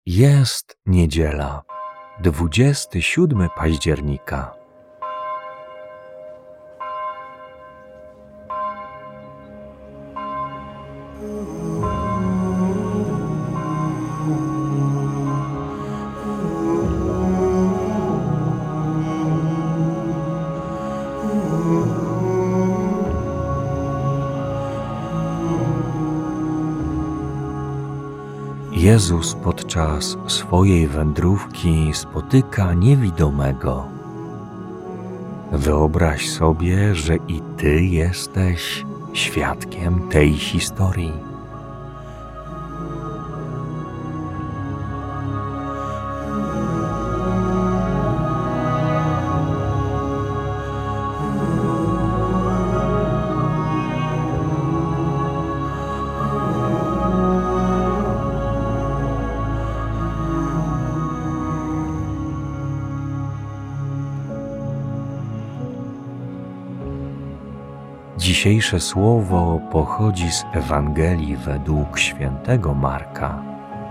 Jest niedziela, 27 października. Jezus podczas swojej wędrówki spotyka niewidomego. Wyobraź sobie, że i ty jesteś świadkiem tej historii. Dzisiejsze słowo pochodzi z Ewangelii według świętego Marka.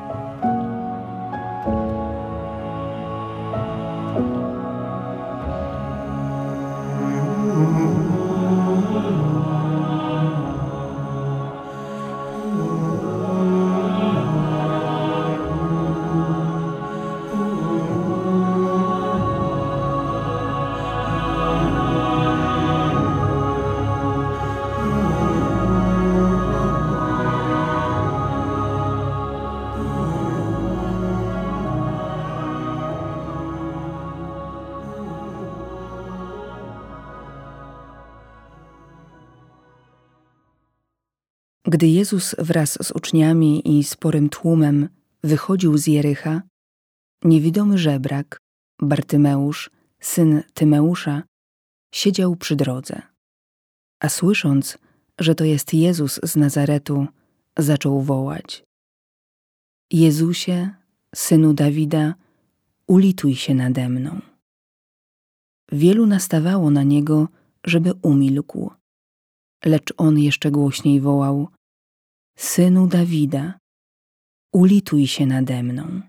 Gdy Jezus wraz z uczniami i sporym tłumem wychodził z Jericha, niewidomy żebrak, Bartymeusz, syn Tymeusza, siedział przy drodze. A słysząc, że to jest Jezus z Nazaretu, zaczął wołać: Jezusie, synu Dawida, ulituj się nade mną. Wielu nastawało na niego, żeby umilkł, lecz on jeszcze głośniej wołał: Synu Dawida, ulituj się nade mną.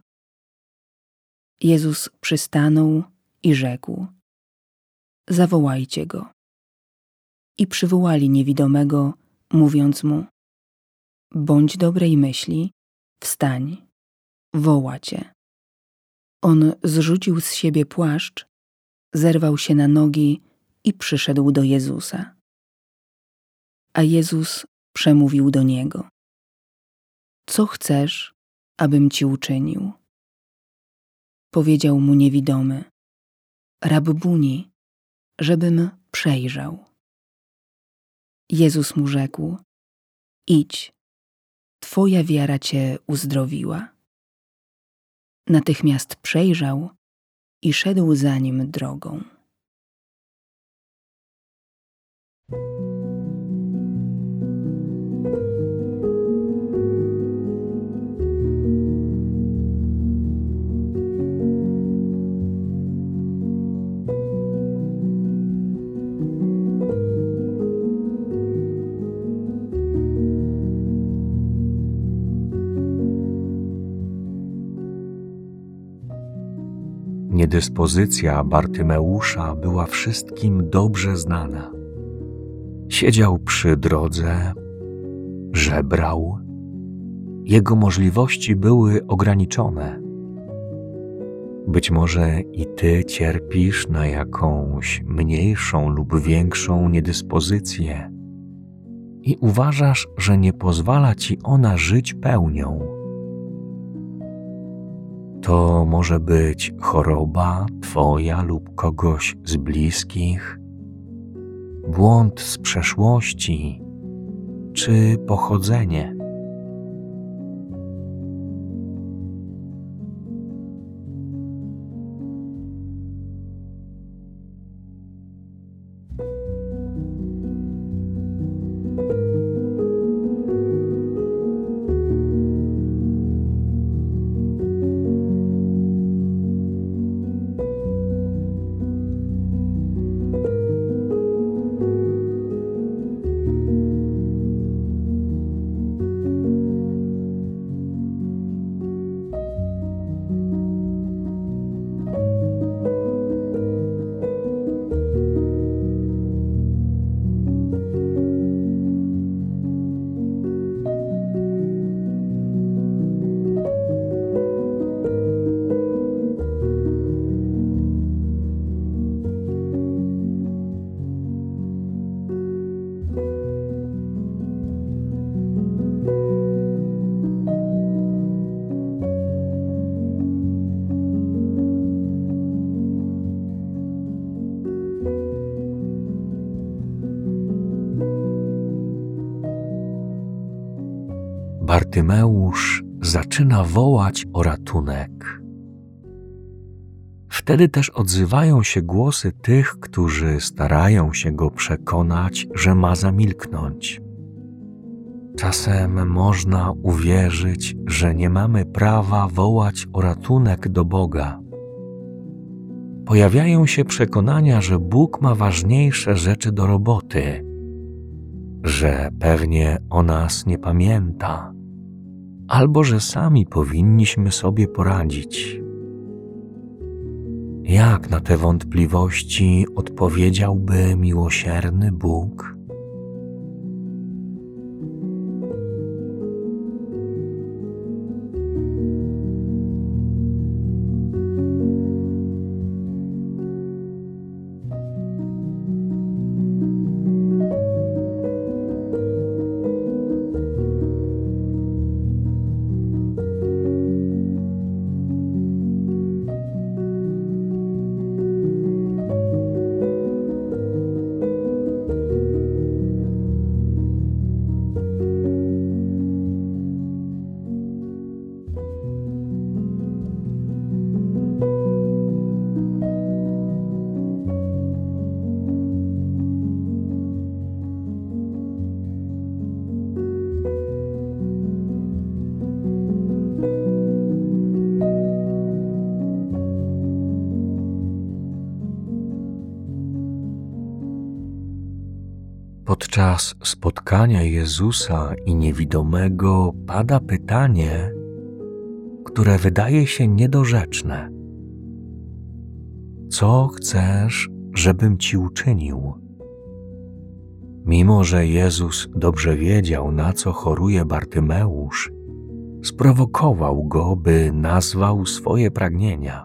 Jezus przystanął i rzekł: Zawołajcie go. I przywołali niewidomego, mówiąc mu: Bądź dobrej myśli, wstań, woła cię. On zrzucił z siebie płaszcz, zerwał się na nogi i przyszedł do Jezusa. A Jezus przemówił do niego: Co chcesz, abym ci uczynił? Powiedział mu niewidomy: Rabbuni, żebym przejrzał. Jezus mu rzekł: Idź, twoja wiara cię uzdrowiła. Natychmiast przejrzał i szedł za nim drogą. Niedyspozycja Bartymeusza była wszystkim dobrze znana. Siedział przy drodze, żebrał. Jego możliwości były ograniczone. Być może i ty cierpisz na jakąś mniejszą lub większą niedyspozycję i uważasz, że nie pozwala ci ona żyć pełnią. To może być choroba twoja lub kogoś z bliskich, błąd z przeszłości czy pochodzenie. Bartymeusz zaczyna wołać o ratunek. Wtedy też odzywają się głosy tych, którzy starają się go przekonać, że ma zamilknąć. Czasem można uwierzyć, że nie mamy prawa wołać o ratunek do Boga. Pojawiają się przekonania, że Bóg ma ważniejsze rzeczy do roboty, że pewnie o nas nie pamięta, albo że sami powinniśmy sobie poradzić. Jak na te wątpliwości odpowiedziałby miłosierny Bóg? Podczas spotkania Jezusa i niewidomego pada pytanie, które wydaje się niedorzeczne. Co chcesz, żebym ci uczynił? Mimo że Jezus dobrze wiedział, na co choruje Bartymeusz, sprowokował go, by nazwał swoje pragnienia.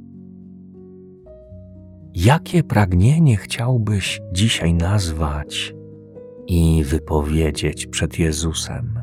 Jakie pragnienie chciałbyś dzisiaj nazwać i wypowiedzieć przed Jezusem?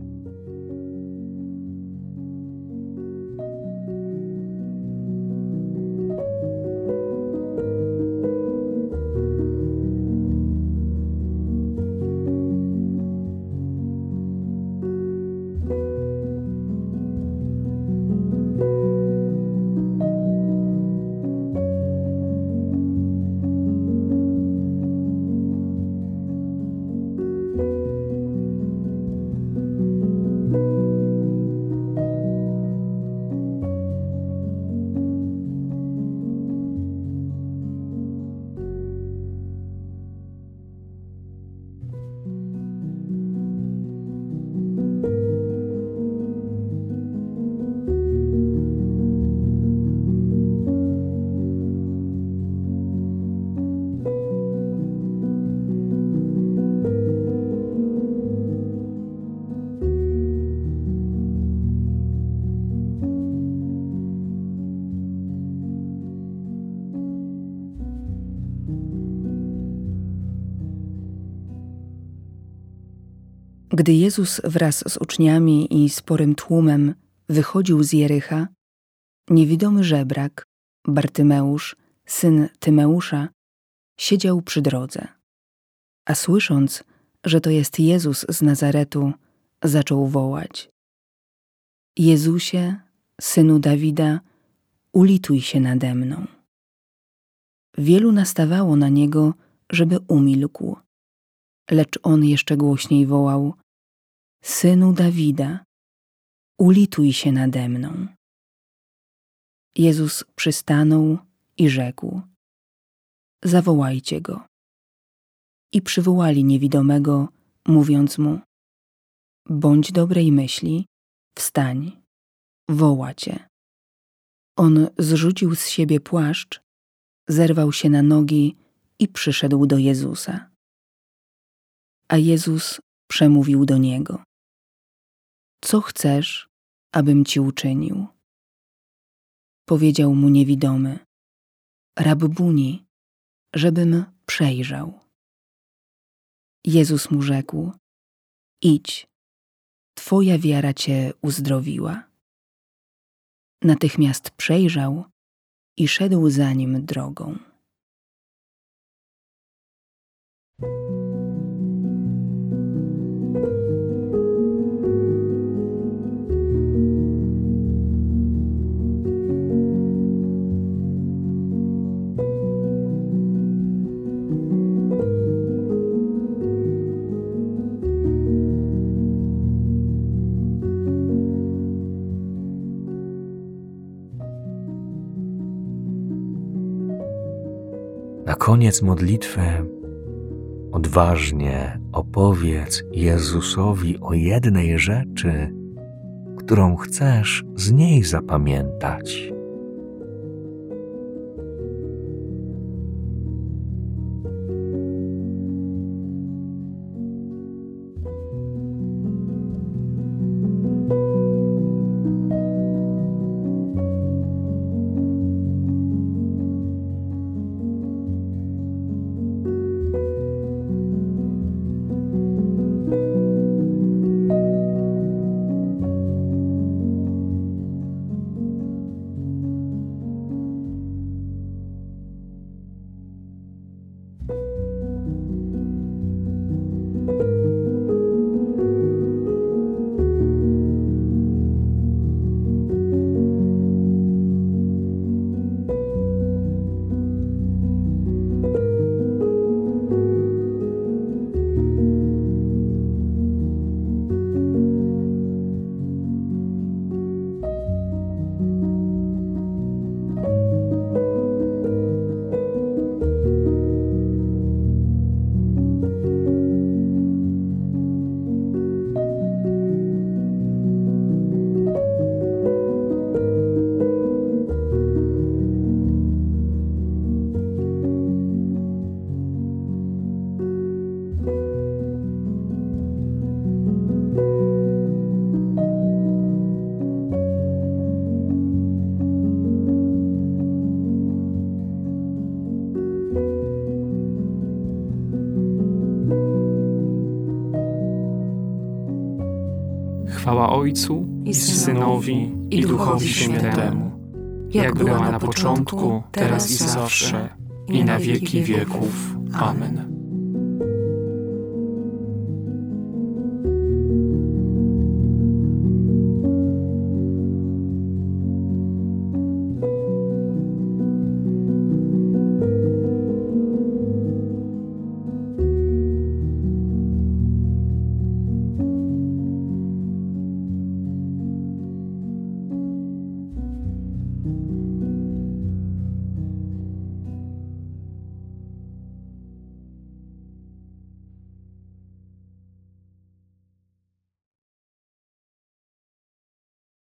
Gdy Jezus wraz z uczniami i sporym tłumem wychodził z Jericha, niewidomy żebrak, Bartymeusz, syn Tymeusza, siedział przy drodze. A słysząc, że to jest Jezus z Nazaretu, zaczął wołać: Jezusie, synu Dawida, ulituj się nade mną. Wielu nastawało na niego, żeby umilkł, lecz on jeszcze głośniej wołał: Synu Dawida, ulituj się nade mną. Jezus przystanął i rzekł: Zawołajcie go. I przywołali niewidomego, mówiąc mu: Bądź dobrej myśli, wstań, woła cię. On zrzucił z siebie płaszcz, zerwał się na nogi i przyszedł do Jezusa. A Jezus przemówił do niego: Co chcesz, abym ci uczynił? Powiedział mu niewidomy: Rabbuni, żebym przejrzał. Jezus mu rzekł: Idź, twoja wiara cię uzdrowiła. Natychmiast przejrzał i szedł za nim drogą. Na koniec modlitwy odważnie opowiedz Jezusowi o jednej rzeczy, którą chcesz z niej zapamiętać. Chwała Ojcu i Synowi, i Duchowi Świętemu, jak była na początku, teraz i zawsze, i na wieki wieków. Amen.